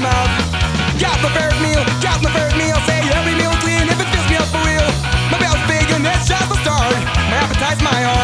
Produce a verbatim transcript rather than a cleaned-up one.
mouth. Got my favorite meal, got my favorite meal. Say every meal clean if it fills me up for real. My belly's big and that's just the start. My appetite's my heart.